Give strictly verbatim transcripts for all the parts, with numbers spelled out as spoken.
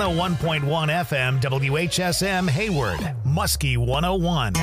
one oh one point one F M, W H S M, Hayward, Muskie one oh one.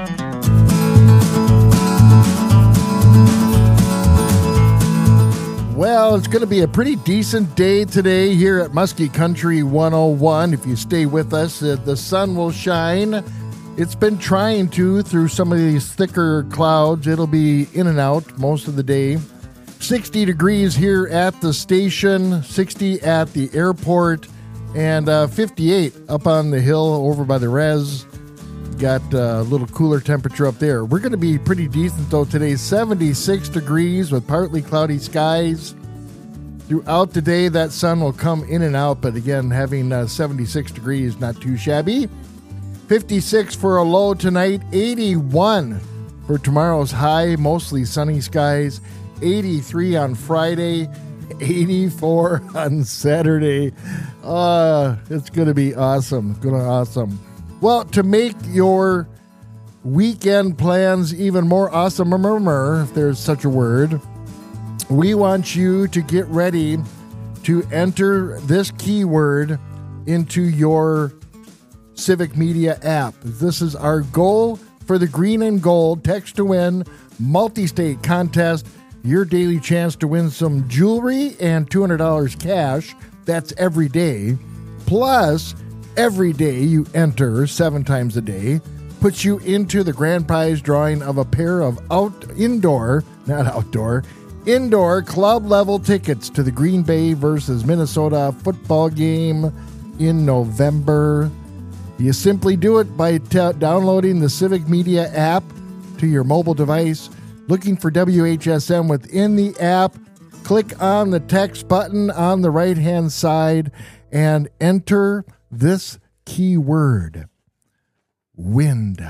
Well, it's going to be a pretty decent day today here at Muskie Country one oh one. If you stay with us, uh, the sun will shine. It's been trying to through some of these thicker clouds. It'll be in and out most of the day. sixty degrees here at the station, sixty at the airport, and uh, fifty-eight up on the hill over by the res. Got a little cooler temperature up there. We're going to be pretty decent, though, today. seventy-six degrees with partly cloudy skies. Throughout the day, that sun will come in and out, but again, having uh, seventy-six degrees, not too shabby. fifty-six for a low tonight, eighty-one for tomorrow's high, mostly sunny skies. eighty-three on Friday, eighty-four on Saturday. Uh, it's going to be awesome. Going to be awesome. Well, to make your weekend plans even more awesome, remember, if there's such a word, we want you to get ready to enter this keyword into your Civic Media app. This is our goal for the Green and Gold Text to Win multi-state contest. Your daily chance to win some jewelry and two hundred dollars cash. That's every day. Plus, every day you enter seven times a day puts you into the grand prize drawing of a pair of out indoor, not outdoor, indoor club level tickets to the Green Bay versus Minnesota football game in November. You simply do it by t- downloading the Civic Media app to your mobile device, looking for W H S M within the app, click on the text button on the right-hand side, and enter this keyword. Wind.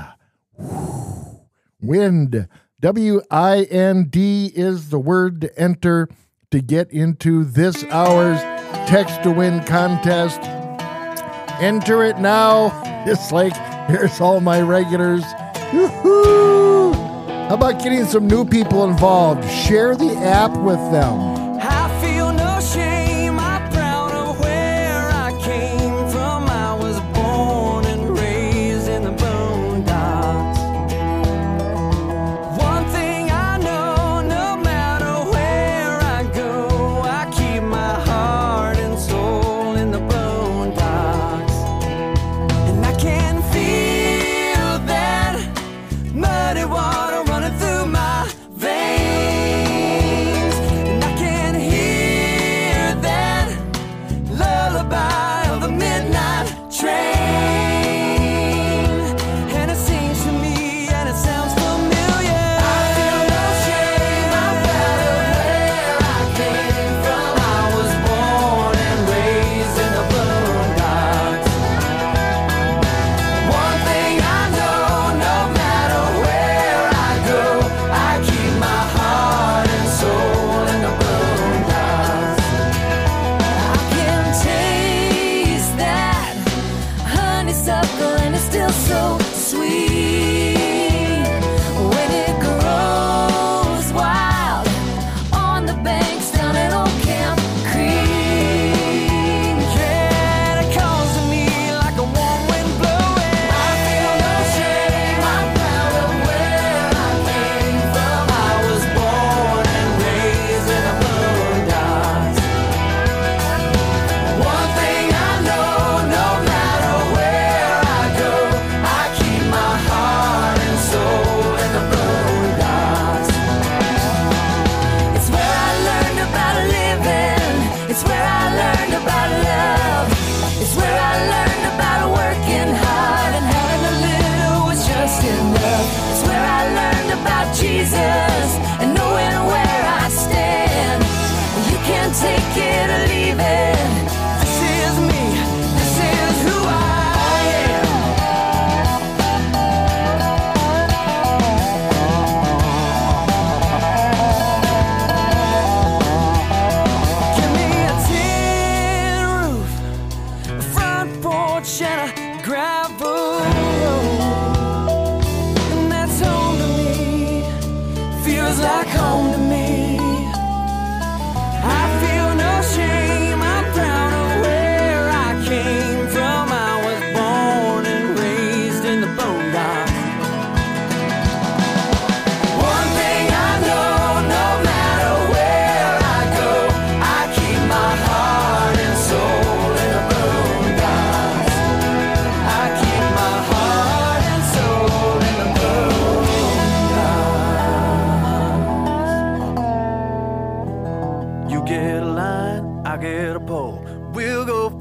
Wind. W I N D is the word to enter to get into this hour's Text to Win contest. Enter it now. It's like, here's all my regulars. Woo-hoo! How about getting some new people involved? Share the app with them. I feel no shame. I'm proud of where I came from. I was born and raised in the boondocks. One thing I know, no matter where I go, I keep my heart and soul in the boondocks. And I can feel that muddy water running through my veins, and I can hear that lullaby of the midnight train, and it sings to me and it sounds familiar. I feel no shame, I'm proud of where I came from. I was born and raised in the boondocks. One thing I know, no matter where I go, I keep my heart and soul in the boondocks. I can taste that honeysuckle and it's still so sweet when it grows wild on the banks down at Old Camp Creek. Yeah, it calls to me like a warm wind blowing. I feel no shame, I'm proud of where I came from. I was born and raised in the boondocks. One thing I know, no matter where I go, I keep my heart and soul in the boondocks. It's where I learned about living. It's where I learned about love. It's where I learned about working hard and having a little was just enough. It's where I learned about Jesus and knowing where I stand. You can't take it or leave it. This is me. This is who I am. Give me a tin roof, a front porch, and a gravel road, and that's home to me.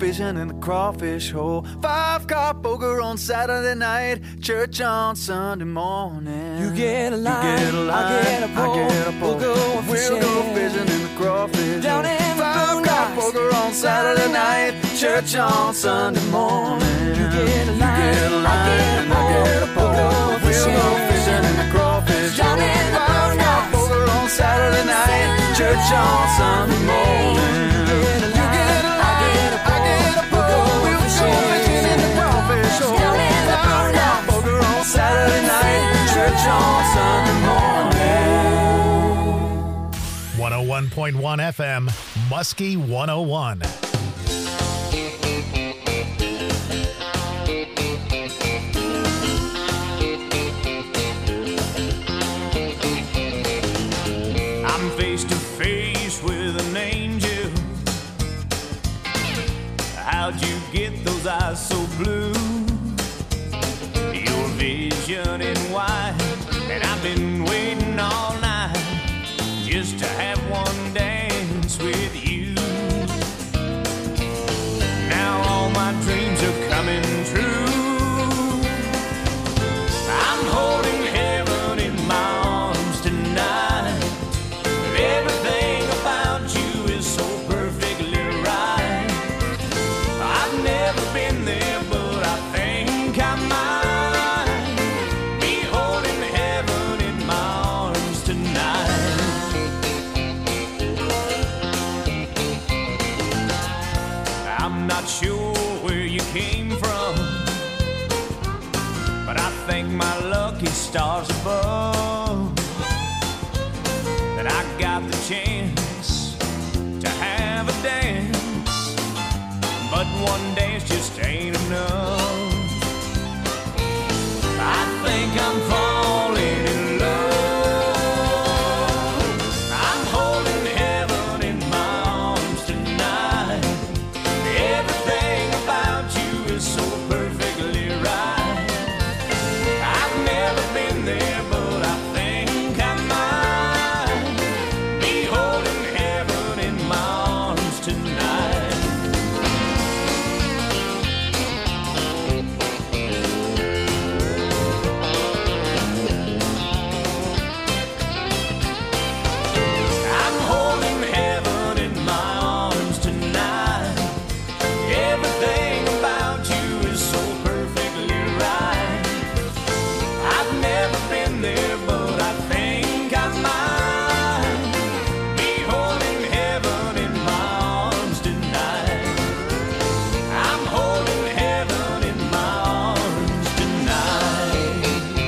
fishing in the crawfish hole. Five car poker on Saturday night, church on Sunday morning. You get a line, you get a line, I get a pole, I get a pole. We'll go fishing, we'll go fishing in the crawfish down hole. in the Five car poker on Saturday night, church on Sunday morning. You get a line, you get a line, I get a pole, I get a pole. we'll go We'll go fishing in the crawfish down hole. in the Five car poker on Saturday night, church on Sunday morning. Saturday night, church on Sunday morning. one oh one point one F M, Muskie one oh one. I'm face to face with an angel. How'd you get those eyes so blue? Your vision in white, and I've been waiting all night just to have one dance with you. Now all my dreams are coming true. I'm holding heaven in my arms tonight. Everything about you is so perfectly right. I've never been there, but I think I might. Sure where you came from, but I thank my lucky stars above that I got the chance to have a dance, but one dance just ain't enough. I think I'm falling in love. I'm holding heaven in my arms tonight. Everything about you is so perfectly right. I've never been there, but I think I might be holding heaven in my arms tonight. I'm holding heaven in my arms tonight. Everything about you is so perfectly right. I've never been there, but I think I might be holding heaven in my arms tonight. I'm holding heaven in my arms tonight.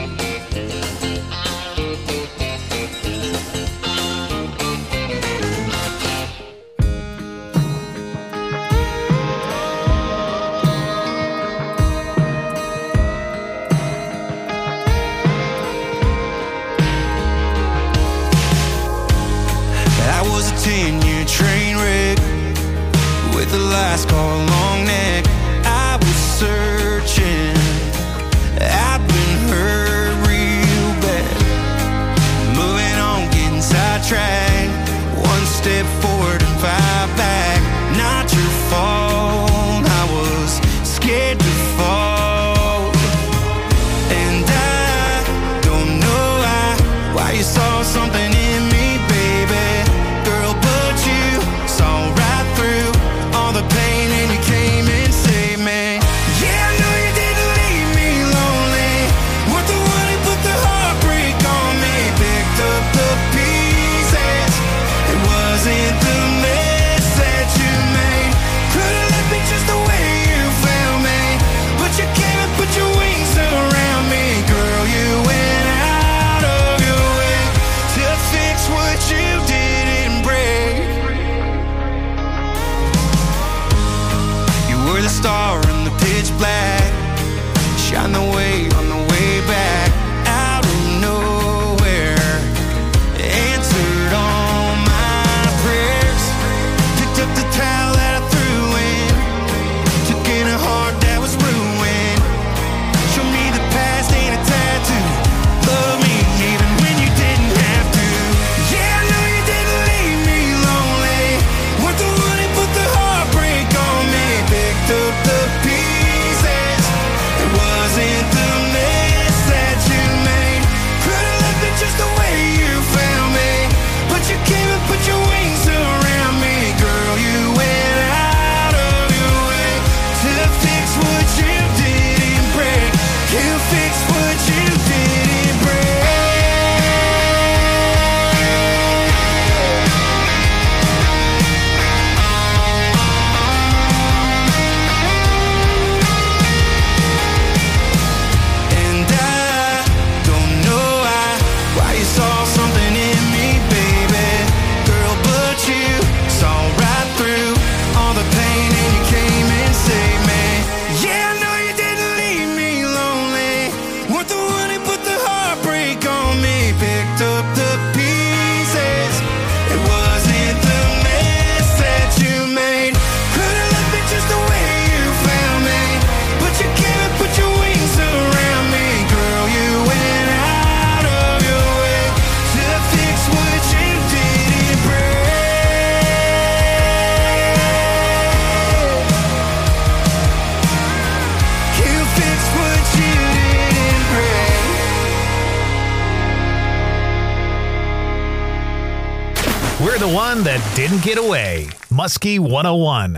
I was a ten-year train wreck with a last call long neck. I was searching, I've been hurt real bad. Moving on, getting sidetracked. One step forward and five back. Not your fault, I was scared to fall. And I don't know why, why you saw something in me, baby. Girl, but you saw right through all the pain and you came and saved me. Yeah, I know you didn't leave me lonely. Weren't the one who put the heartbreak on me. Picked up the pieces. It wasn't the mess that you made. Could've left me just the way you found me, but you came and put your wings around me. Girl, you went out of your way to We're the one that didn't get away. Muskie one oh one.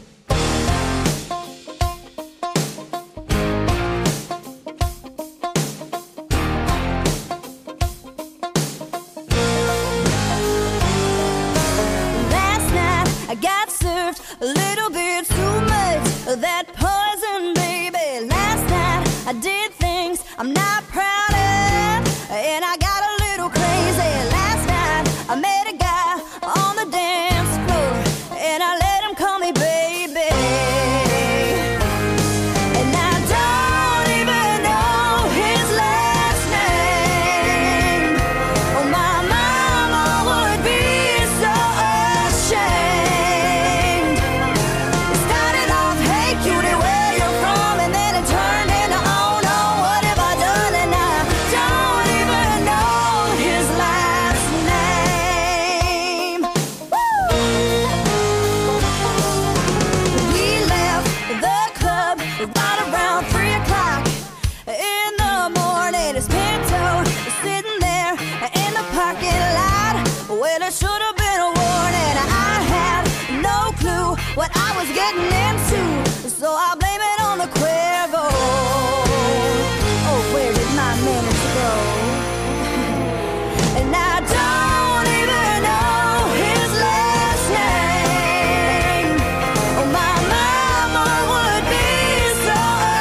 Last night I got served a little bit too much of that poison, baby. Last night I did things I'm not proud of, and I got a little crazy. Last night I met a guy on the dance floor, and I let him call me baby. And I don't even know his last name. Oh, my mama would be so ashamed. It started off, hey cutie, where you're from, and then it turned into, oh no, what have I done? And I don't even know his last name. Woo! We left the club right around three o'clock in the morning. His Pinto was sitting there in the parking lot. Well, it should have been a warning. I had no clue what I was getting into, so I blame it on the Cuervo. Oh, where did my minutes go? And I don't even know his last name. Oh, my mama would be so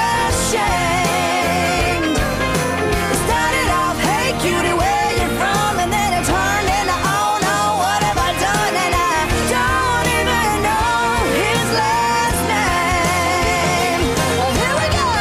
ashamed. It started off, hey cutie, where you from? And then it turned into, oh no, what have I done? And I don't even know his last name. Oh, here we go.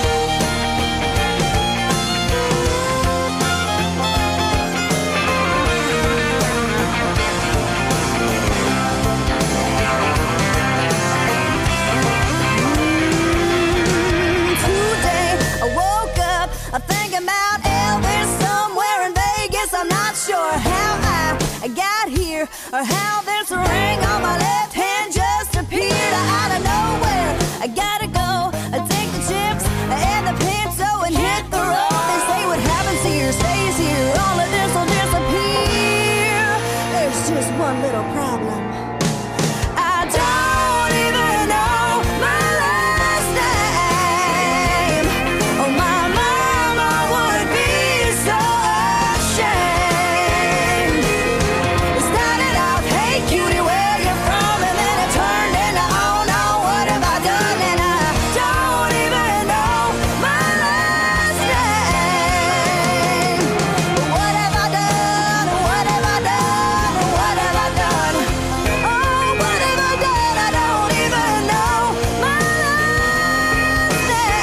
Today I woke up I'm thinking about Elvis somewhere in Vegas. I'm not sure how I got here or how this ring on my left hand just appeared out of nowhere. I gotta go I take the chips and the Pinto and hit the road. They say what happens here stays here. All of this will disappear. There's just one little problem. I don't even know my last name. Oh, my mama would be so ashamed. It started out, hey cutie, where you from? And then it turned into, oh no, what have I done? And I don't even know my last name. What have I done? What have I done? What have I done? Oh, what have I done? I don't even know my last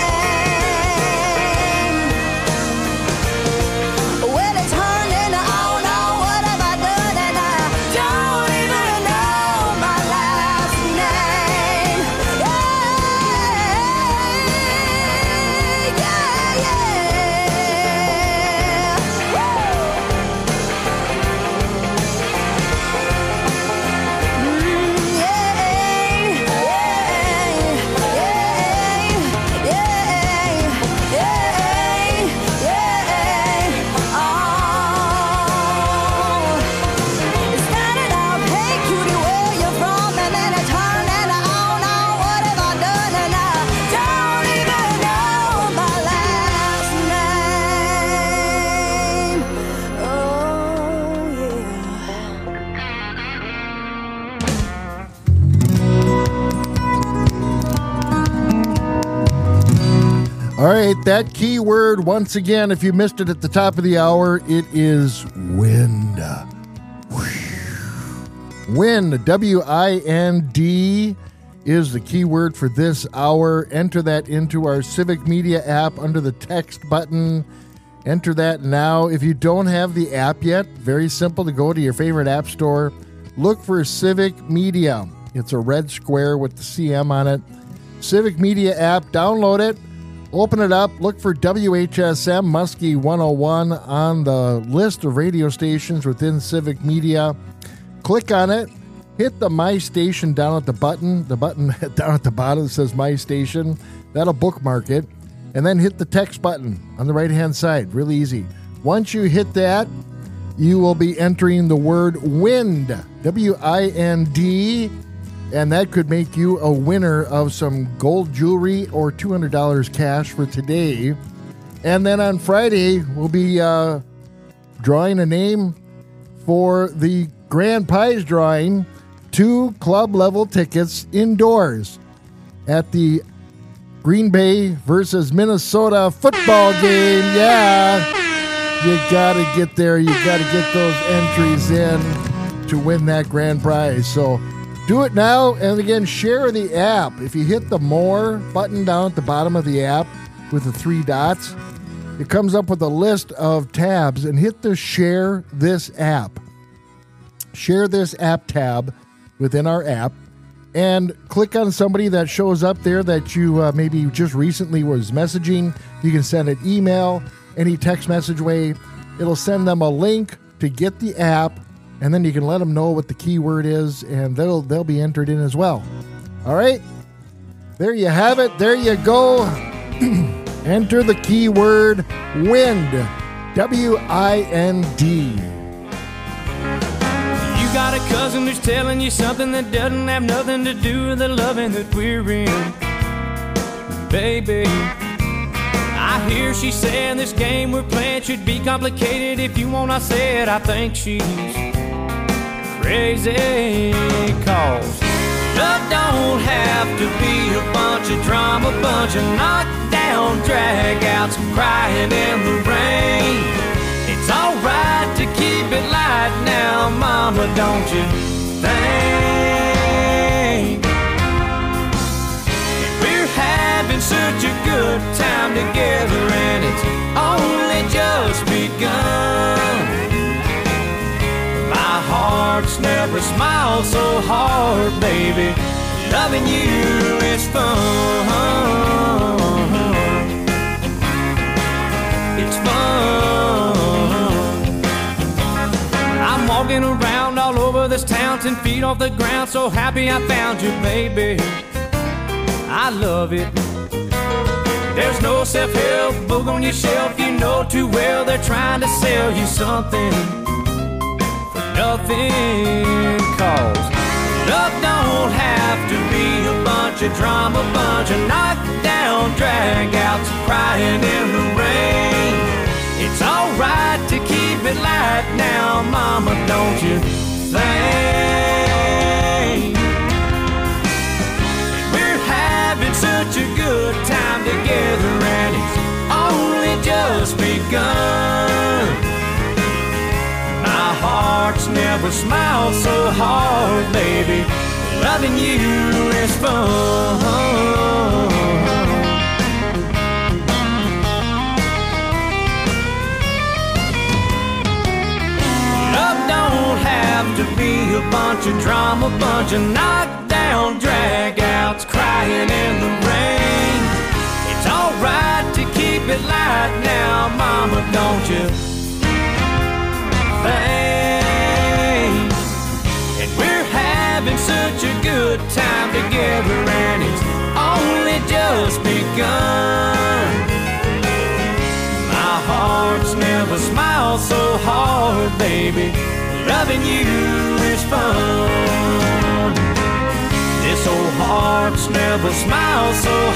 name. Well, it turned into, oh no, what have I done? And I don't even know my last name. Yeah, yeah, yeah. Woo! All right, that keyword, once again, if you missed it at the top of the hour, it is wind. Wind, W I N D, is the keyword for this hour. Enter that into our Civic Media app under the text button. Enter that now. If you don't have the app yet, very simple to go to your favorite app store. Look for Civic Media. It's a red square with the C M on it. Civic Media app, download it. Open it up, look for W H S M Muskie one oh one on the list of radio stations within Civic Media. Click on it, hit the My Station down at the button, the button down at the bottom that says My Station. That'll bookmark it. And then hit the text button on the right-hand side. Really easy. Once you hit that, you will be entering the word wind, W I N D, and that could make you a winner of some gold jewelry or two hundred dollars cash for today. And then on Friday, we'll be uh, drawing a name for the grand prize drawing, two club-level tickets indoors at the Green Bay versus Minnesota football game. Yeah, you got to get there. You got to get those entries in to win that grand prize. So do it now. And again, share the app. If you hit the More button down at the bottom of the app with the three dots, it comes up with a list of tabs, and hit the Share This App. Share This App tab within our app, and click on somebody that shows up there that you uh, maybe just recently was messaging. You can send an email, any text message way. It'll send them a link to get the app, and then you can let them know what the keyword is, and they'll they'll be entered in as well. All right, there you have it. There you go. Enter the keyword wind, W I N D. You got a cousin who's telling you something that doesn't have nothing to do with the loving that we're in. Baby, I hear she saying this game we're playing should be complicated. If you want, I said I think she's crazy. Cause love don't have to be a bunch of drama, bunch of knockdown dragouts, crying in the rain. It's alright to keep it light now, mama, don't you think? We're having such a good time together, and it's only just begun. My heart's never smiled so hard, baby. Loving you is fun. It's fun. I'm walking around all over this town, ten feet off the ground, so happy I found you, baby. I love it. There's no self-help book on your shelf. You know too well they're trying to sell you something for nothing. Cause love don't have to be a bunch of drama, bunch of knockdown dragouts, crying in the rain. It's alright to keep it light now, mama, don't you think? We're having such a good time together, and it's only just begun. My heart's never smiled so hard, baby. Loving you is fun. Love don't have to be a bunch of drama, bunch of knockdown dragouts, crying in the rain. It's alright to keep it light now, mama, don't you think? And we're having such a good time together, and it's only just begun. My heart's never smiled so hard, baby. Loving you is fun. This old heart's never smiled so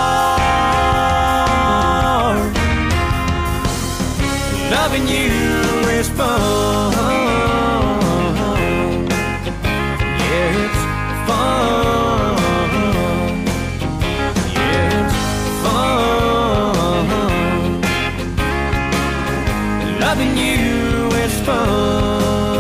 hard. Loving you is fun. Yeah, it's fun. Yeah, it's fun. Loving you is fun.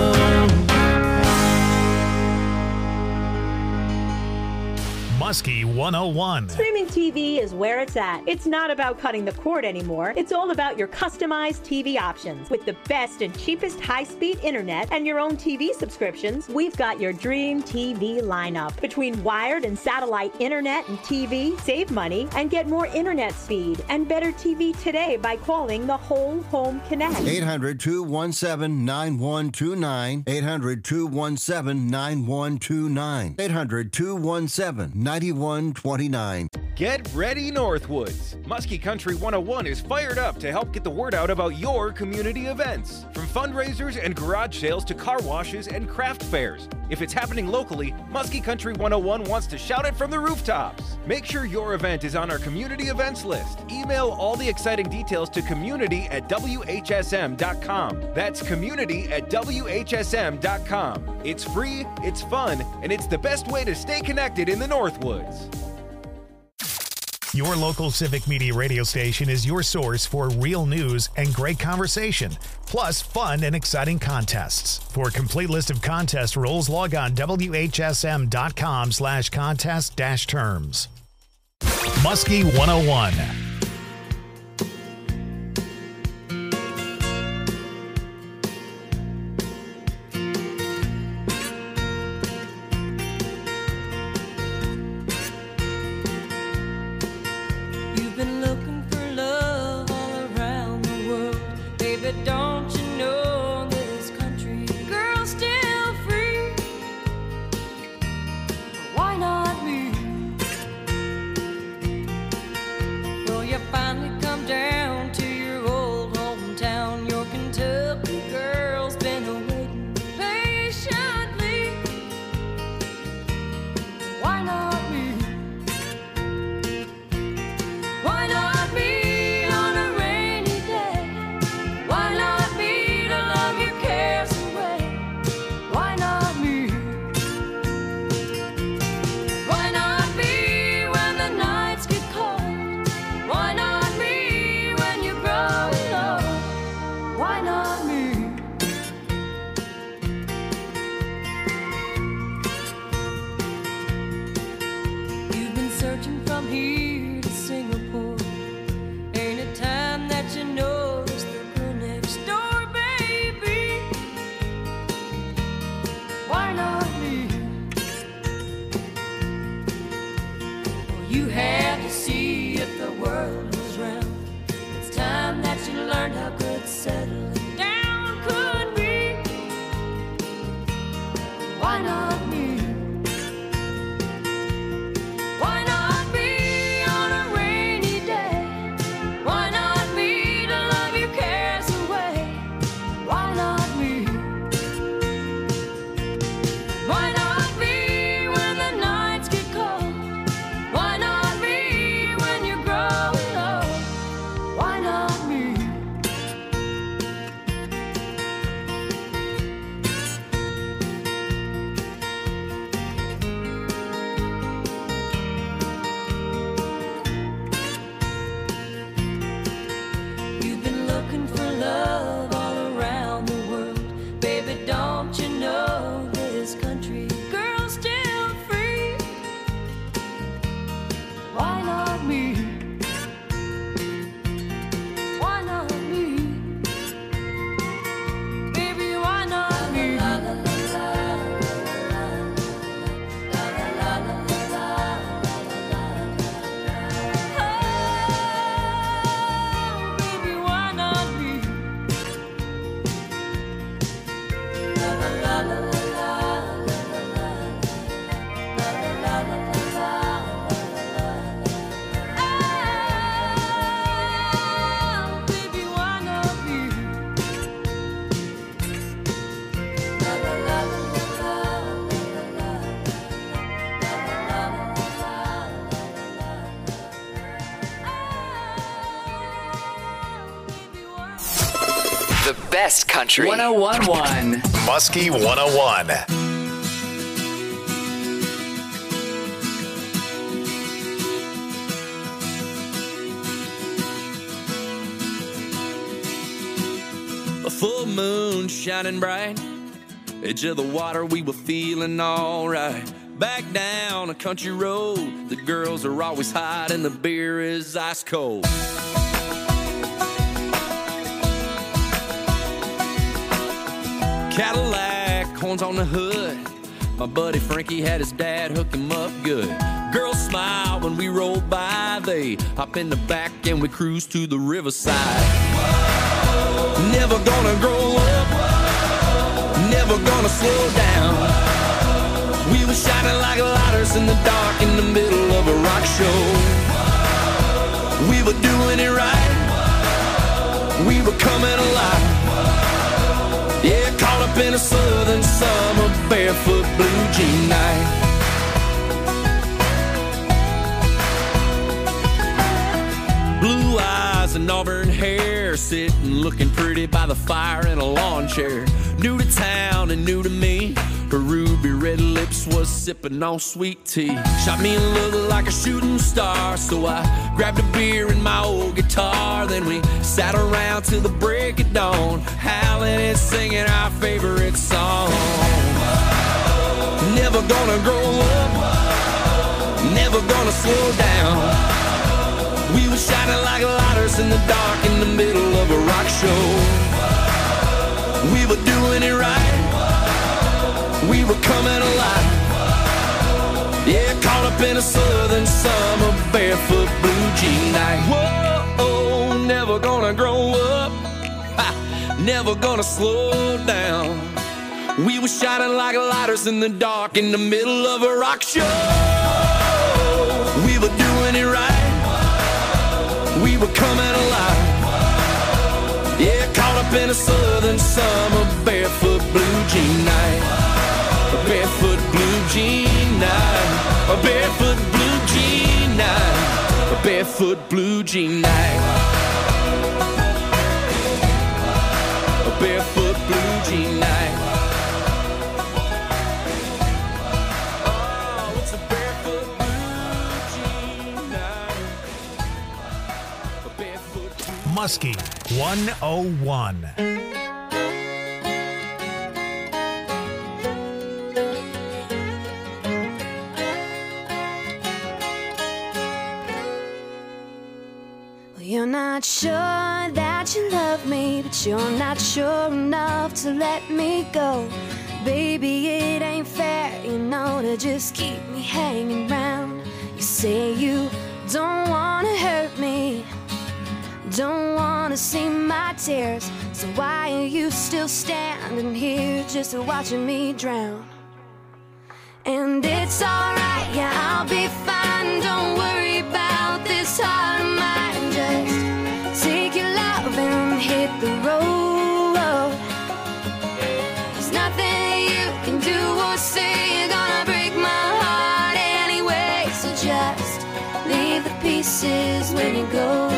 Muskie one oh one. Streaming T V is where it's at. It's not about cutting the cord anymore. It's all about your customized T V options. With the best and cheapest high-speed internet and your own T V subscriptions, we've got your dream T V lineup. Between wired and satellite internet and T V, save money and get more internet speed and better T V today by calling the Whole Home Connect. eight hundred, two one seven, nine one two nine. eight hundred, two one seven, nine one two nine. eight hundred, two one seven, nine one two nine. Get ready, Northwoods! Muskie Country one oh one is fired up to help get the word out about your community events. From fundraisers and garage sales to car washes and craft fairs. If it's happening locally, Muskie Country one oh one wants to shout it from the rooftops. Make sure your event is on our community events list. Email all the exciting details to community at W H S M dot com. That's community at W H S M dot com. It's free, it's fun, and it's the best way to stay connected in the Northwoods. Your local Civic Media radio station is your source for real news and great conversation, plus fun and exciting contests. For a complete list of contest rules, log on W H S M dot com slash contest dash terms. Muskie one oh one. Don't you know this country girl's still free? Why not me? Well, you finally come down to your old hometown. Your Kentucky girl's been awaiting patiently. Why not me? Why not me? Learned how good settling down could be. Why not me? Why not me on a rainy day? Why not me to love your cares away? Why not me? Why not me when the nights get cold? Why not me when you're growing old? Why not me? The best country. one oh one point one. Muskie one oh one. A full moon shining bright, edge of the water, we were feeling alright. Back down a country road, the girls are always hot and the beer is ice cold. Cadillac, horns on the hood. My buddy Frankie had his dad hook him up good. Girls smile when we roll by. They hop in the back and we cruise to the riverside. Whoa. Never gonna grow up. Whoa. Never gonna slow down. We were shining like lighters in the dark in the middle of a rock show. We were doing it right. We were coming alive. Yeah, caught up in a southern summer barefoot blue jean night. Blue eyes and auburn hair, sitting looking pretty by the fire in a lawn chair. New to town and new to me, her ruby red lips was sipping on sweet tea. Shot me a look like a shooting star, so I grabbed a beer and my old guitar. Then we sat around till the break of dawn, howling and singing our favorite song. Never gonna grow up, never gonna slow down. We were shining like lighters in the dark in the middle of a rock show. We were doing it right. We were coming alive. Yeah, caught up in a southern summer barefoot blue jean night. Whoa, never gonna grow up, ha, never gonna slow down. We were shining like lighters in the dark in the middle of a rock show. We were doing it right. We were coming alive. Yeah, caught up in a southern summer barefoot blue jean night. A barefoot blue jean night. A barefoot blue jean night. A barefoot blue jean night. A barefoot blue jean night. Oh, it's a barefoot blue jean night. A barefoot blue Muskie one oh one. You're not sure that you love me, but you're not sure enough to let me go. Baby, it ain't fair, you know, to just keep me hanging round. You say you don't wanna hurt me, don't wanna see my tears, so why are you still standing here just watching me drown? And it's alright, yeah, I'll be fine, don't worry about this heart of mine. Just take your love and hit the road. There's nothing you can do or say, you're gonna break my heart anyway. So just leave the pieces when you go.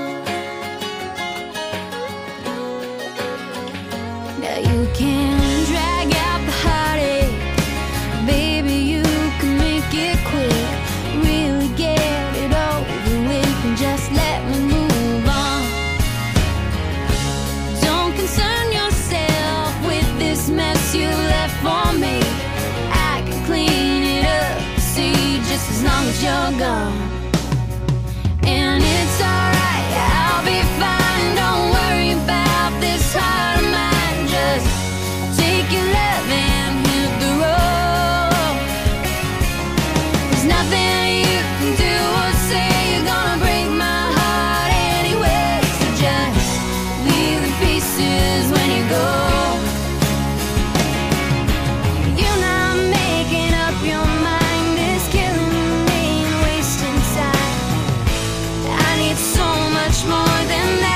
Now you can drag out the heartache, baby, you can make it quick. Really get it over with and just let me move on. Don't concern yourself with this mess you left for me. I can clean it up, see, just as long as you're gone. And it's alright, I'll be fine, don't worry about this heart of mine. Just take your love and hit the road. There's nothing you can do or say, you're gonna break my heart anyway. So just leave the pieces when you go. You're not making up your mind, it's killing me and wasting time. I need so much more than that.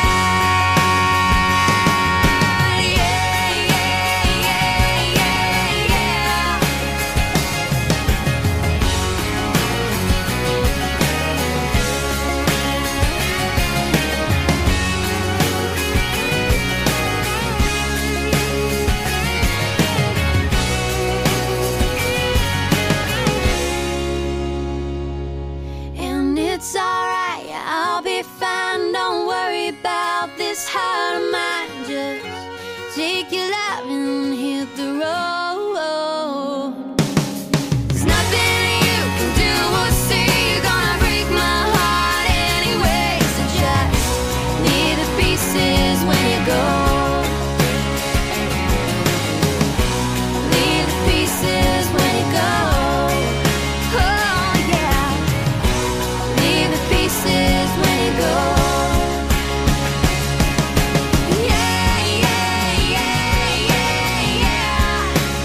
Yeah, yeah, yeah, yeah, yeah. And it's alright, I'll be fine, don't worry about this heart of mine. Just take your love and hit the road. There's nothing you can do or say, you're gonna break my heart anyway. So just leave the pieces when you go. Leave the pieces when you go. Oh yeah. Leave the pieces when you go. Yeah, yeah, yeah, yeah, yeah.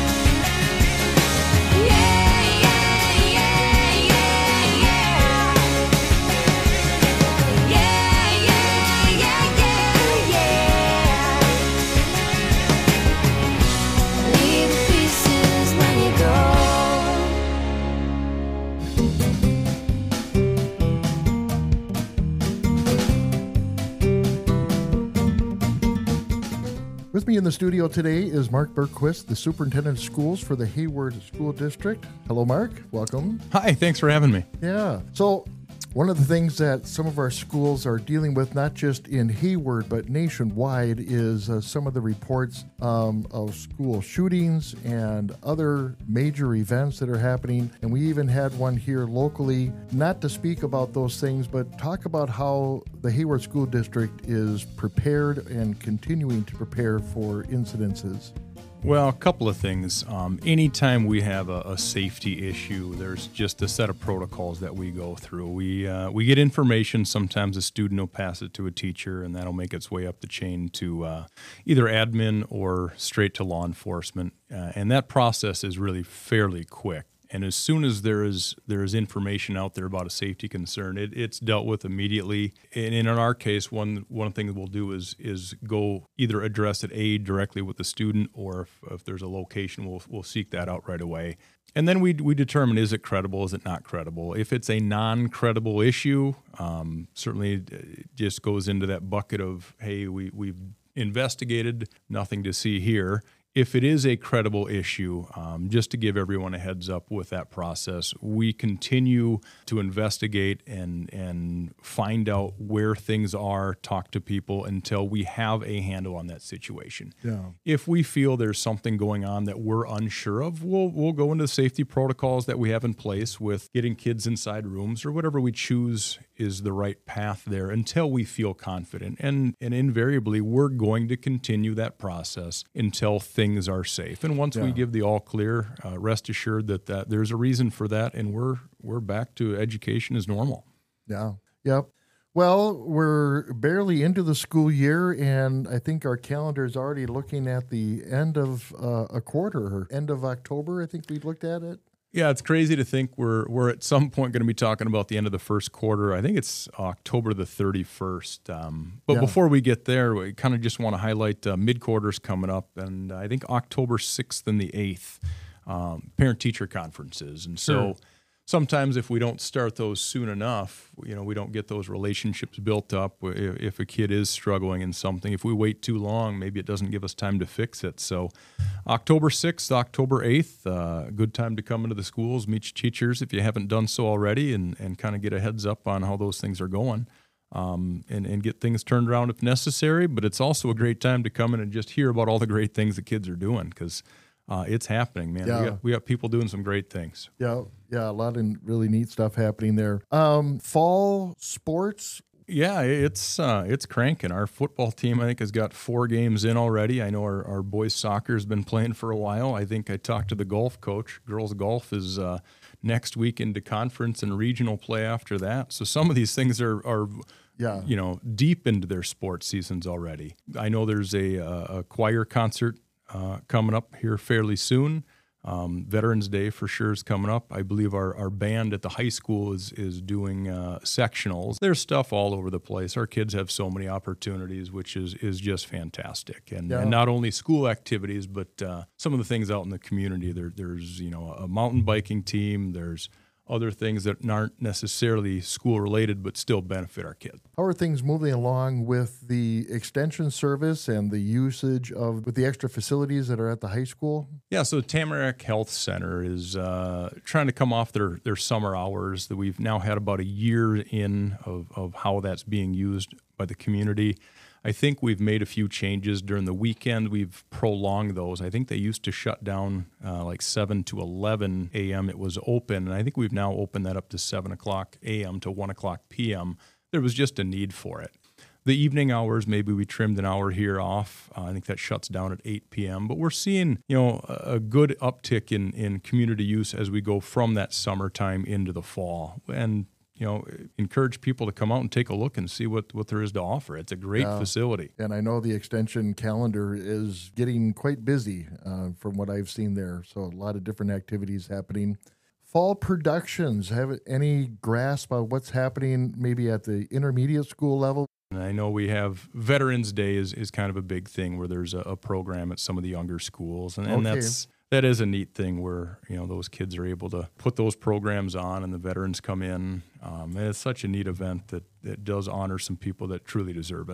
in the studio today is Mark Bergquist, the superintendent of schools for the Hayward School District. Hello, Mark. Welcome. Hi, thanks for having me. Yeah. So one of the things that some of our schools are dealing with, not just in Hayward, but nationwide, is uh, some of the reports um, of school shootings and other major events that are happening. And we even had one here locally, not to speak about those things, but talk about how the Hayward School District is prepared and continuing to prepare for incidences. Well, a couple of things. Um, anytime we have a, a safety issue, there's just a set of protocols that we go through. We uh, we get information. Sometimes a student will pass it to a teacher, and that'll make its way up the chain to uh, either admin or straight to law enforcement. Uh, and that process is really fairly quick. And as soon as there is there is information out there about a safety concern, it, it's dealt with immediately. And in our case, one one thing that we'll do is is go either address it A, directly with the student, or if, if there's a location, we'll we'll seek that out right away. And then we we determine, is it credible, is it not credible? If it's a non-credible issue, um, certainly it just goes into that bucket of, hey, we, we've investigated, nothing to see here. If it is a credible issue, um, just to give everyone a heads up with that process, we continue to investigate and and find out where things are, talk to people until we have a handle on that situation. Yeah. If we feel there's something going on that we're unsure of, we'll we'll go into the safety protocols that we have in place with getting kids inside rooms or whatever we choose is the right path there until we feel confident. And and invariably, we're going to continue that process until things are safe. And once Yeah. we give the all clear, uh, rest assured that, that there's a reason for that, and we're we're back to education as normal. Yeah. Yep. Well, we're barely into the school year, and I think our calendar is already looking at the end of uh, a quarter, or end of October. I think we looked at it. Yeah, it's crazy to think we're we're at some point going to be talking about the end of the first quarter. I think it's October the thirty-first. Um, but Yeah. before we get there, we kind of just want to highlight uh, mid-quarters coming up, and I think October sixth and the eighth, um, parent-teacher conferences. And so Sure. sometimes if we don't start those soon enough, you know, we don't get those relationships built up. If, if a kid is struggling in something, if we wait too long, maybe it doesn't give us time to fix it. So October sixth, October eighth, uh, good time to come into the schools, meet your teachers if you haven't done so already, and, and kind of get a heads up on how those things are going, um, and, and get things turned around if necessary. But it's also a great time to come in and just hear about all the great things the kids are doing, because uh, it's happening, man. Yeah. We got, we got people doing some great things. Yeah. Yeah. A lot of really neat stuff happening there. Um, fall sports. Yeah, it's uh, it's cranking. Our football team, I think, has got four games in already. I know our, our boys soccer has been playing for a while. I think I talked to the golf coach. Girls golf is uh, next week into conference and regional play after that. So some of these things are, are Yeah. you know, deep into their sports seasons already. I know there's a, a choir concert uh, coming up here fairly soon. Um, Veterans Day for sure is coming up. I believe our, our band at the high school is is doing uh, sectionals. There's stuff all over the place. Our kids have so many opportunities, which is is just fantastic. And, Yeah. and not only school activities, but uh, some of the things out in the community. There, there's you know a mountain biking team. There's other things that aren't necessarily school related, but still benefit our kids. How are things moving along with the extension service and the usage of with the extra facilities that are at the high school? Yeah, so Tamarack Health Center is uh, trying to come off their, their summer hours. That we've now had about a year in of, of how that's being used by the community. I think we've made a few changes during the weekend. We've prolonged those. I think they used to shut down uh, like seven to eleven a.m. It was open, and I think we've now opened that up to seven o'clock a.m. to one o'clock p.m. There was just a need for it. The evening hours, maybe we trimmed an hour here off. Uh, I think that shuts down at eight p.m. But we're seeing, you know, a a good uptick in, in community use as we go from that summertime into the fall. And you know, encourage people to come out and take a look and see what, what there is to offer. It's a great Yeah. facility. And I know the extension calendar is getting quite busy uh, from what I've seen there. So a lot of different activities happening. Fall productions, have any grasp on what's happening maybe at the intermediate school level? And I know we have Veterans Day is, is kind of a big thing where there's a, a program at some of the younger schools. And, and Okay. that's that is a neat thing where, you know, those kids are able to put those programs on and the veterans come in. Um, and it's such a neat event that, that does honor some people that truly deserve it.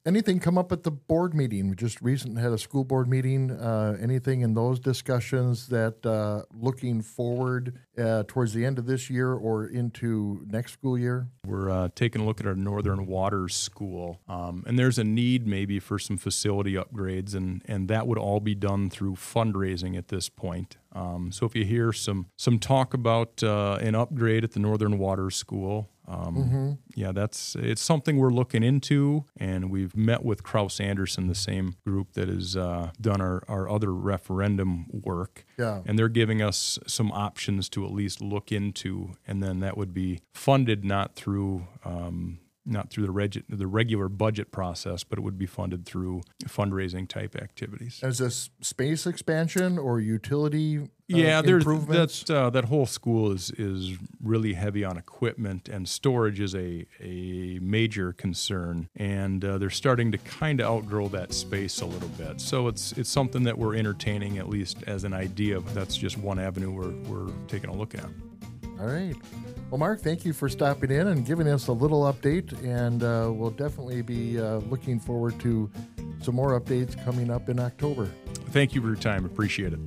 Anything come up at the board meeting? We just recently had a school board meeting. Uh, anything in those discussions that uh, looking forward uh, towards the end of this year or into next school year? We're uh, taking a look at our Northern Waters School, um, and there's a need maybe for some facility upgrades, and, and that would all be done through fundraising at this point. Um, so if you hear some some talk about uh, an upgrade at the Northern Waters School, um, Mm-hmm. yeah, that's it's something we're looking into, and we've met with Kraus Anderson, the same group that has uh, done our, our other referendum work, Yeah. and they're giving us some options to at least look into, and then that would be funded not through um, not through the reg- the regular budget process, but it would be funded through fundraising type activities. Is this space expansion or utility uh, Yeah, there's improvements? that. Uh, that whole school is is really heavy on equipment, and storage is a a major concern. And uh, they're starting to kind of outgrow that space a little bit. So it's it's something that we're entertaining, at least as an idea. But that's just one avenue we're we're taking a look at. All right. Well, Mark, thank you for stopping in and giving us a little update, and uh, we'll definitely be uh, looking forward to some more updates coming up in October. Thank you for your time. Appreciate it.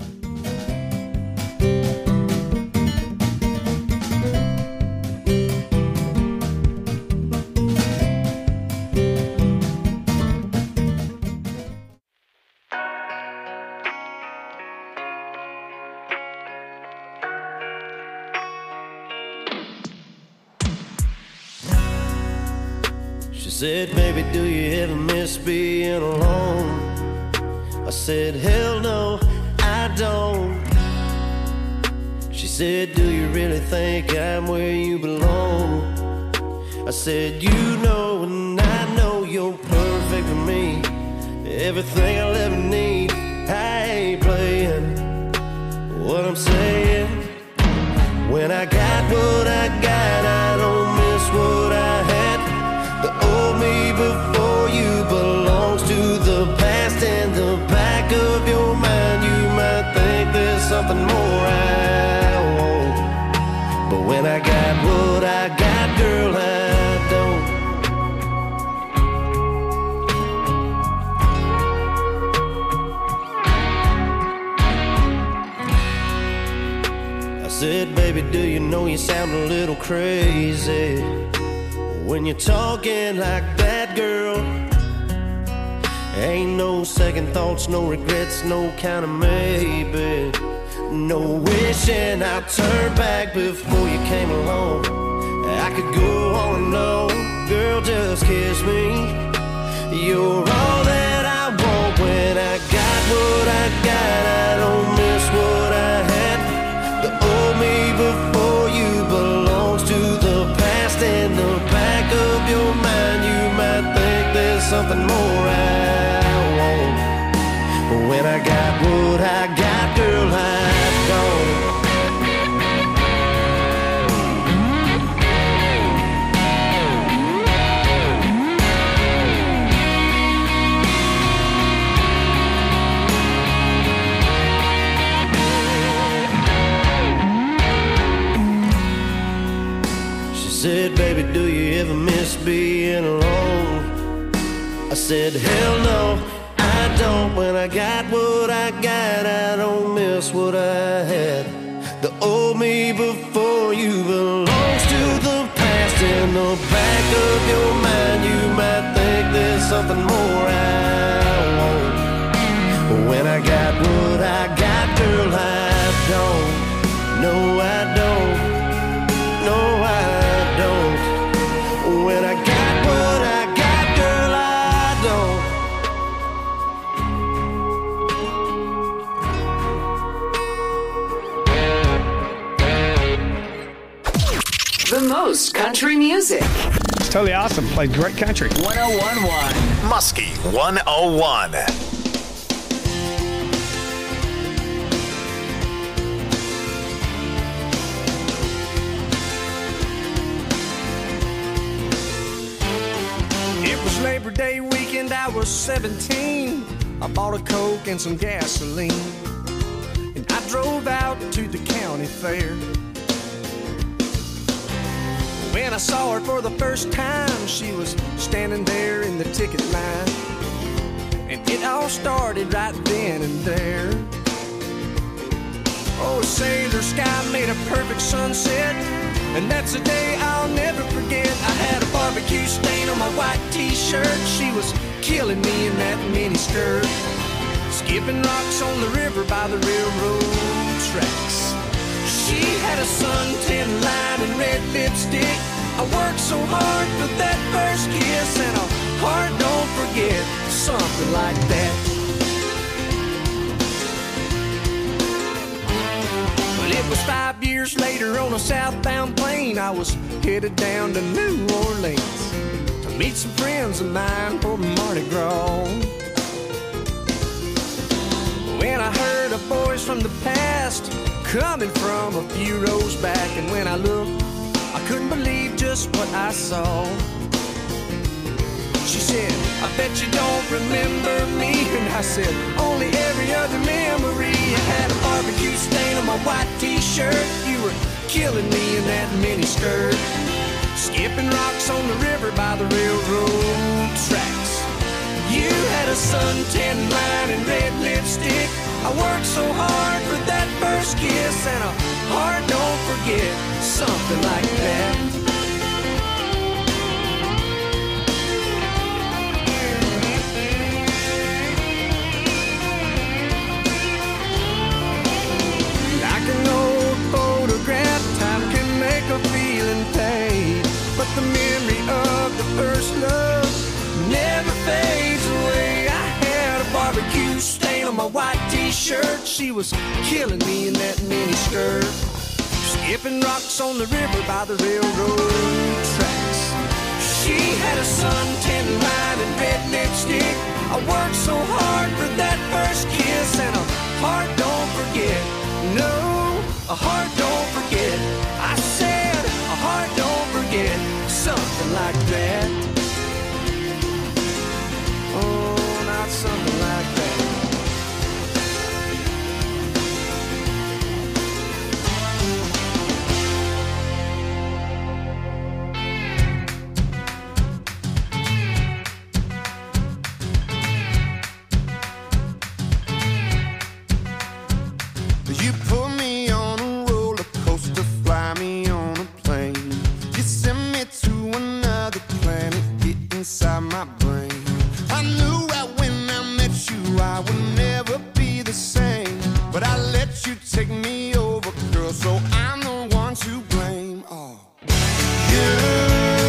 She said, baby, do you ever miss being alone? I said, hell no, I don't. She said, do you really think I'm where you belong? I said, you know and I know you're perfect for me. Everything I'll ever need, I ain't playing. What I'm saying, when I got what I got, I don't miss what I had. The old me before you belongs to the past. In the back of your mind, you might think there's something more I want. But when I got what I got, girl, I don't. I said, baby, do you know you sound a little crazy when you're talking like that, girl? Ain't no second thoughts, no regrets, no kind of maybe. No wishing I'd turn back before you came along. I could go on and on, girl, just kiss me. You're all that I want. When I got what I got, I don't miss what I had. The old me before you belongs to the past. In the back of your mind, you might think there's something more I want. But when I got what I got, girl, I don't. She said, baby, do you ever miss being alone? I said, hell no, I don't. When I got what I got, I don't miss what I had. The old me before you belongs to the past. In the back of your mind, you might think there's something more I want. But when I got what I got, girl, I don't. No, I don't. No, I don't. When I got what I got, girl, I don't. The most country music. It's totally awesome. Plays great country. one oh one point one Muskie one oh one. It was Labor Day weekend, I was seventeen. I bought a Coke and some gasoline, and I drove out to the county fair. When I saw her for the first time, she was standing there in the ticket line. And it all started right then and there. Oh, say, the sky made a perfect sunset, and that's a day I'll never forget. I had a barbecue stain on my white t-shirt. She was killing me in that mini skirt, skipping rocks on the river by the railroad tracks. She had a suntan line and red lipstick. I worked so hard for that first kiss, and a heart don't forget, something like that. Well, it was five years later on a southbound plane. I was headed down to New Orleans to meet some friends of mine for Mardi Gras. When I heard a voice from the past coming from a few rows back, and when I looked, I couldn't believe just what I saw. She said, I bet you don't remember me. And I said, only every other memory. I had a barbecue stain on my white t-shirt. You were killing me in that mini skirt, skipping rocks on the river by the railroad tracks. You had a suntan line and red lipstick. I worked so hard for that first kiss, and a heart don't forget, something like that. Like an old photograph, time can make a feeling fade, but the memory of the first love never fades away. I had a barbecue stain on my white t-shirt. She was killing me in that mini skirt, skipping rocks on the river by the railroad tracks. She had a suntan line and red lipstick. I worked so hard for that first kiss, and a heart don't forget. No, a heart don't forget. I said a heart don't forget, something like that. Oh, not something like that. You put me on a roller coaster, fly me on a plane. You send me to another planet, get inside my brain. I knew right when I met you I would never be the same, but I let you take me over, girl, so I'm the one to blame. Oh, you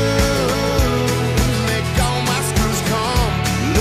make all my screws come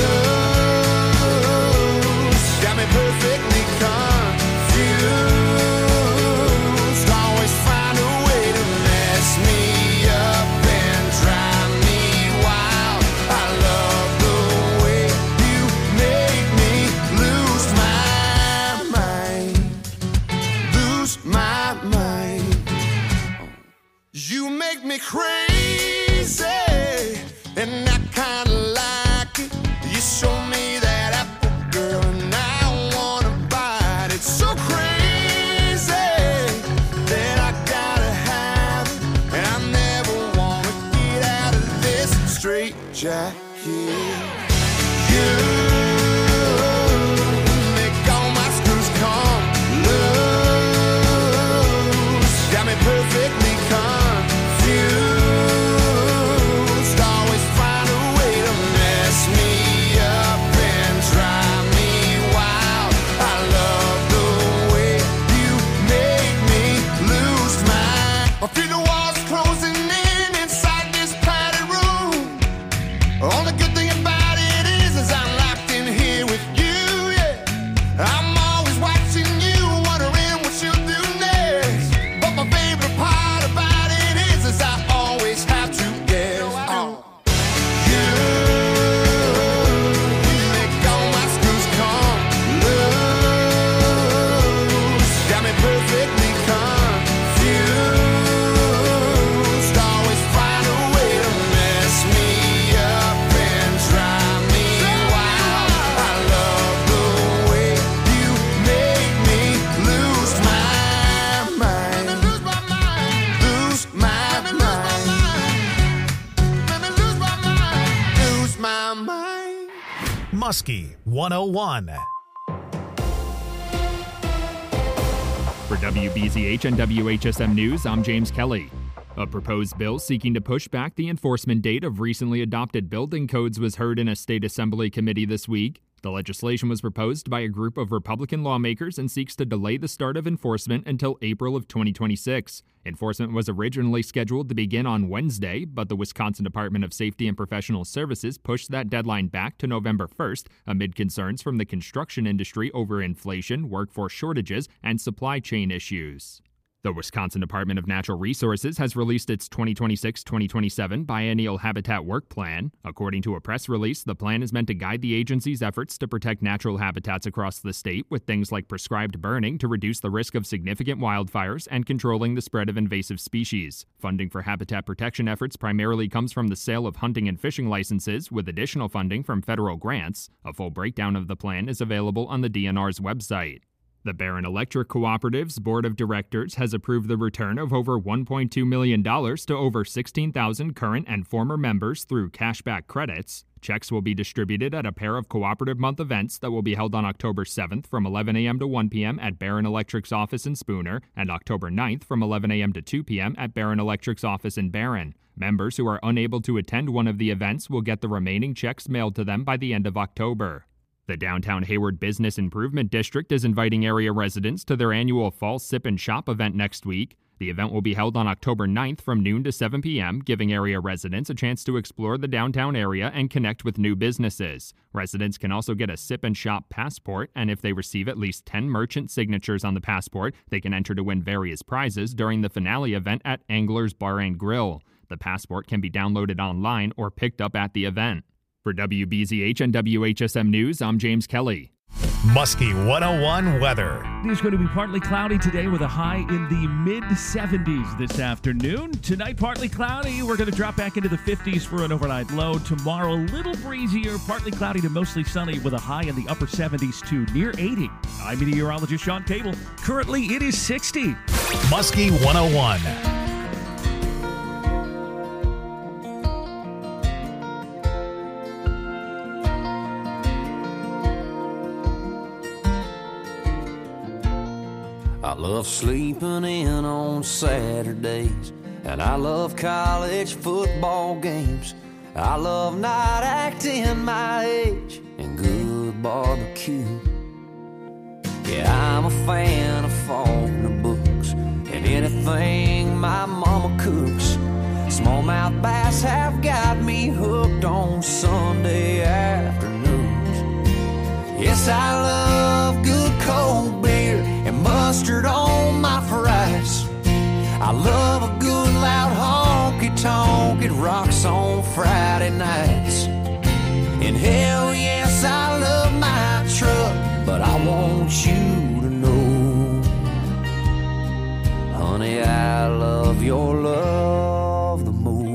loose, got me perfectly confused. Always find a way to mess me up and drive me wild. I love the way you make me lose my mind, lose my mind. You make me crazy, and I kinda like it. You show me that apple, girl, and I wanna bite it. So crazy that I gotta have it, and I never wanna get out of this straight jacket. You make all my screws come loose, got me perfectly confused. Always find a way to mess me up and drive me wild. I love the way you make me lose my. I feel the walls closing in inside this padded room. Only good thing about it is, is I'm like Muskie one oh one. For W B Z H and W H S M News, I'm James Kelly. A proposed bill seeking to push back the enforcement date of recently adopted building codes was heard in a state assembly committee this week. The legislation was proposed by a group of Republican lawmakers and seeks to delay the start of enforcement until April of twenty twenty-six. Enforcement was originally scheduled to begin on Wednesday, but the Wisconsin Department of Safety and Professional Services pushed that deadline back to November first amid concerns from the construction industry over inflation, workforce shortages, and supply chain issues. The Wisconsin Department of Natural Resources has released its twenty twenty-six twenty twenty-seven Biennial Habitat Work Plan. According to a press release, the plan is meant to guide the agency's efforts to protect natural habitats across the state with things like prescribed burning to reduce the risk of significant wildfires and controlling the spread of invasive species. Funding for habitat protection efforts primarily comes from the sale of hunting and fishing licenses, with additional funding from federal grants. A full breakdown of the plan is available on the D N R's website. The Barron Electric Cooperative's Board of Directors has approved the return of over one point two million dollars to over sixteen thousand current and former members through cashback credits. Checks will be distributed at a pair of Cooperative Month events that will be held on October seventh from eleven a.m. to one p.m. at Barron Electric's office in Spooner and October ninth from eleven a.m. to two p.m. at Barron Electric's office in Barron. Members who are unable to attend one of the events will get the remaining checks mailed to them by the end of October. The Downtown Hayward Business Improvement District is inviting area residents to their annual Fall Sip and Shop event next week. The event will be held on October ninth from noon to seven p.m., giving area residents a chance to explore the downtown area and connect with new businesses. Residents can also get a Sip and Shop passport, and if they receive at least ten merchant signatures on the passport, they can enter to win various prizes during the finale event at Angler's Bar and Grill. The passport can be downloaded online or picked up at the event. For W B Z H and W H S M News, I'm James Kelly. Muskie one oh one weather. It is going to be partly cloudy today with a high in the mid seventies this afternoon. Tonight, partly cloudy. We're going to drop back into the fifties for an overnight low. Tomorrow, a little breezier, partly cloudy to mostly sunny with a high in the upper seventies to near eighty. I'm meteorologist Sean Cable. Currently, it is sixty. Muskie one oh one. I love sleeping in on Saturdays, and I love college football games. I love not acting my age and good barbecue. Yeah, I'm a fan of Faulkner books and anything my mama cooks. Smallmouth bass have got me hooked on Sunday afternoons. Yes, I love good cold beer and mustard on my fries. I love a good loud honky-tonk. It rocks on Friday nights. And hell yes, I love my truck, but I want you to know, honey, I love your love the most.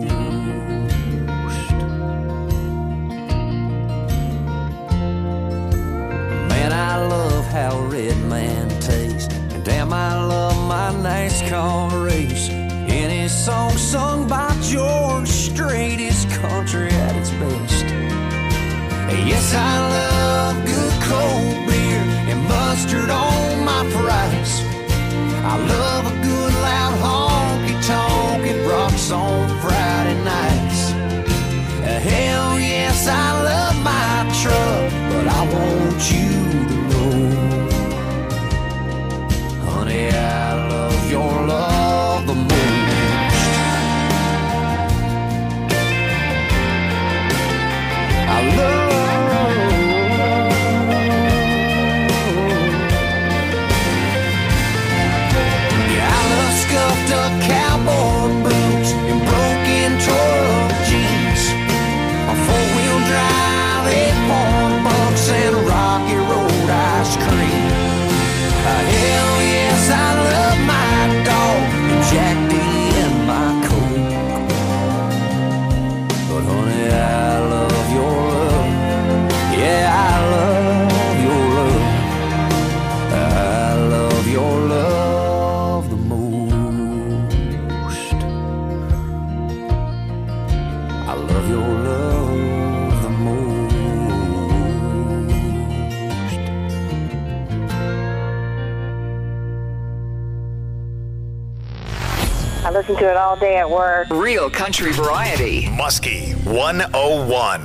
Man, I love how Red Man tastes, and damn, I love my NASCAR race. Any song sung by George Strait is country at its best. Yes, I love good cold beer and mustard on my fries. I love a good loud honky-tonk. It rocks on Friday nights. Hell yes, I love my truck, but I want you to know, honey, I love your love the most. I love yeah, I listen to it all day at work. Real country variety. Muskie one oh one.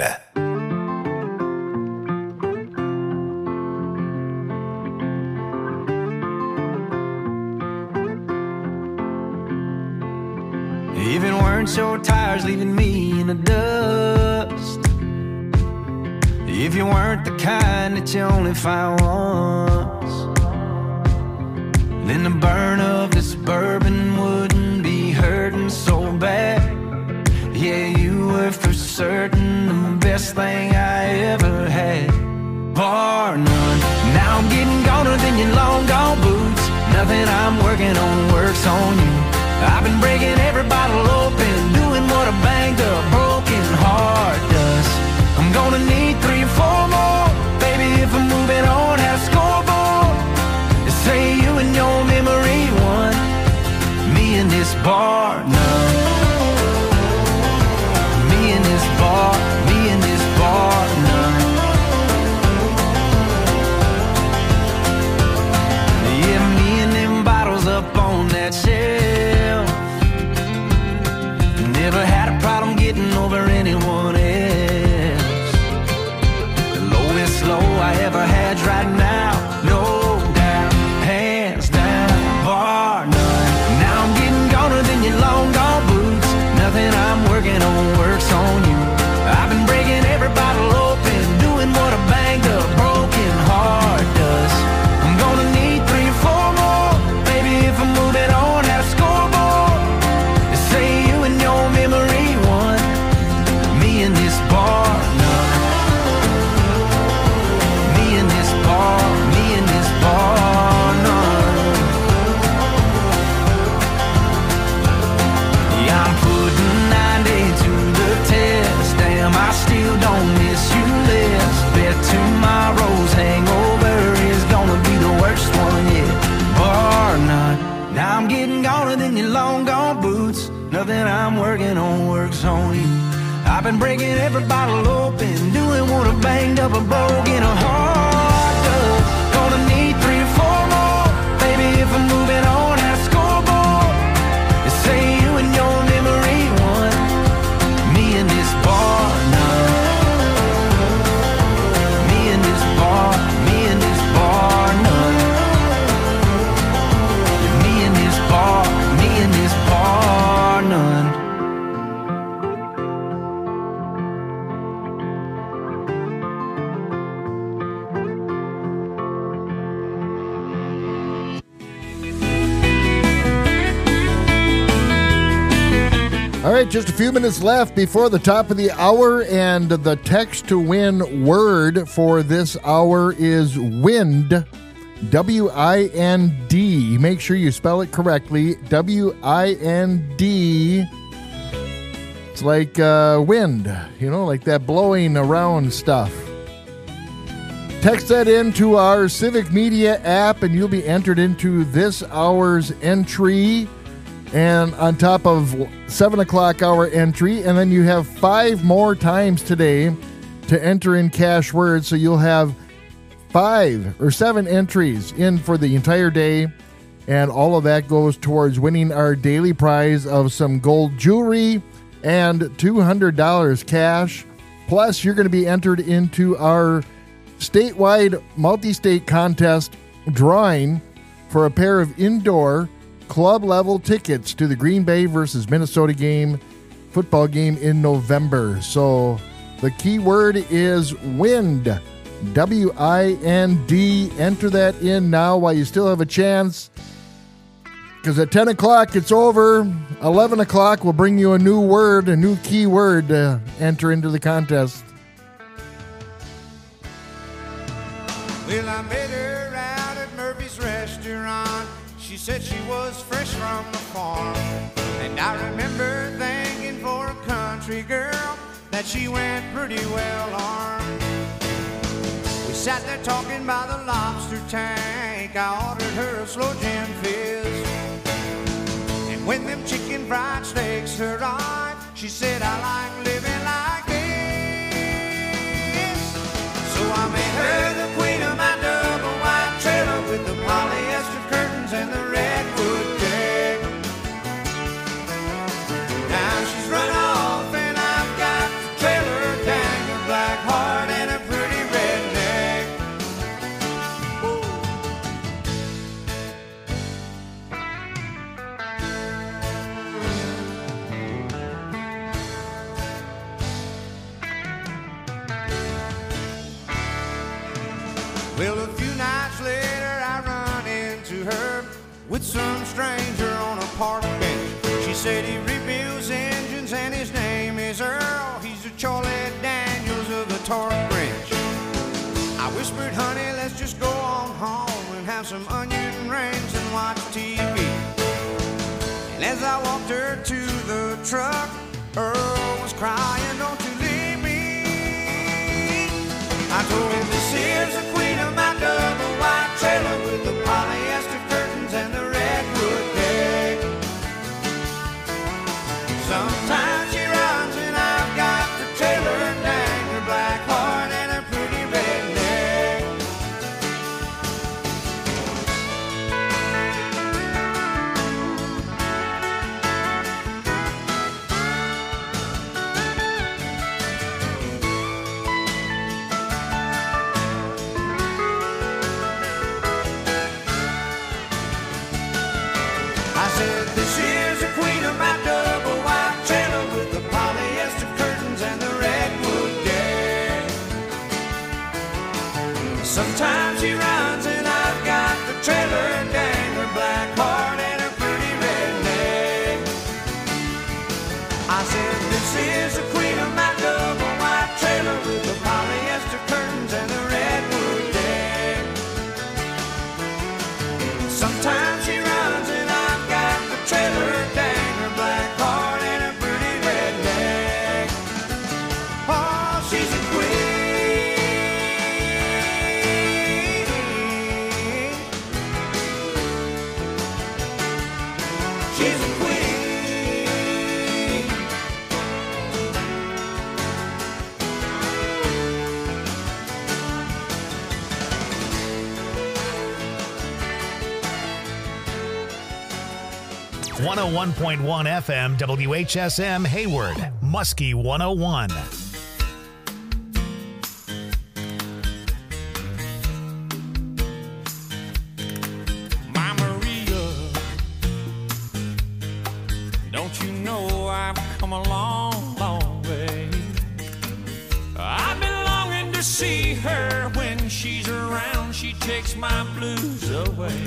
If it weren't so tires leaving me in the dust, if you weren't the kind that you only find once, then the burn of this bourbon wouldn't be hurting so bad. Yeah, you were for certain the best thing I ever had, bar none. Now I'm getting goner than your long gone boots. Nothing I'm working on works on you. I've been breaking every bottle open, doing what a banged up broken heart does. I'm gonna need three or four more, baby, if I'm moving on that scoreboard. They say you and your memory won, me and this bar none. Me and this bar, me and this bar none. Yeah, me and them bottles up on that shelf. Never had a problem getting over anyone else. The lowest low I ever had's right now, no doubt, hands down, bar none. Now I'm getting goner than your long gone boots. Nothing I'm working on works on you. I've been breaking every bottle open, doing what a banged up broken heart does. I'm gonna need three or four more, baby, if I'm moving on that scoreboard. They say you and your memory won, me and this bar none. Me and this bar, me and this bar none. Yeah, I'm putting ninety to the test. Damn, I still don't miss you less. Bet tomorrow's hangover is gonna be the worst one yet, bar none. Now I'm getting goner than your long gone boots. Nothing I'm working on works on you. I've been breaking every bottle open, doing what a banged up a broken heart does. Gonna need three or four more, baby, if I'm moving on that scoreboard. They say you and your memory won, me and this bar none. Me and this bar, me and this bar none. Yeah, me and this bar, me and this bar none. All right, just a few minutes left before the top of the hour, and the text to win word for this hour is wind, W I N D. Make sure you spell it correctly, W I N D. It's like uh, wind, you know, like that blowing around stuff. Text that into our Civic Media app, and you'll be entered into this hour's entry. And on top of seven o'clock hour entry, and then you have five more times today to enter in cash words, so you'll have five or seven entries in for the entire day, and all of that goes towards winning our daily prize of some gold jewelry and two hundred dollars cash. Plus, you're going to be entered into our statewide multi-state contest drawing for a pair of indoor club level tickets to the Green Bay versus Minnesota game, football game in November. So the key word is wind, W I N D. Enter that in now while you still have a chance, because at ten o'clock it's over. eleven o'clock will bring you a new word, a new key word to enter into the contest. Well, I met her out at Murphy's restaurant. She said she was fresh from the farm, and I remember thinking for a country girl that she went pretty well armed. We sat there talking by the lobster tank. I ordered her a slow gin fizz, and when them chicken fried steaks arrived, she said, I like living like this. So I made her the queen of my double wide trailer with the polyester curtains and the redwood deck. with some stranger on a park bench. She said he rebuilds engines and his name is Earl. He's the Charlie Daniels of the torque wrench. I whispered, honey, let's just go on home and have some onion rings and watch T V. And as I walked her to the truck, Earl was crying, don't you leave me. I told him this is the queen of my double white trailer with the polyester curtains and the redwood deck. Sometimes she runs and I've got the trailer and dang her black heart and her pretty red neck. I said, this is the queen of my double white trailer with the polyester curtains and the redwood deck. Sometimes she runs and I've got the trailer and dang her black heart and her pretty red neck. I said, this is the queen of my double white trailer with the polyester curtains and the redwood deck. Sometimes she runs and I've got the trailer, dang her black heart and her pretty red neck. Oh, she's a queen. She's a queen. one oh one point one F M W H S M Hayward, Muskie one oh one. My Maria, don't you know I've come a long, long way? I've been longing to see her when she's around. She takes my blues away.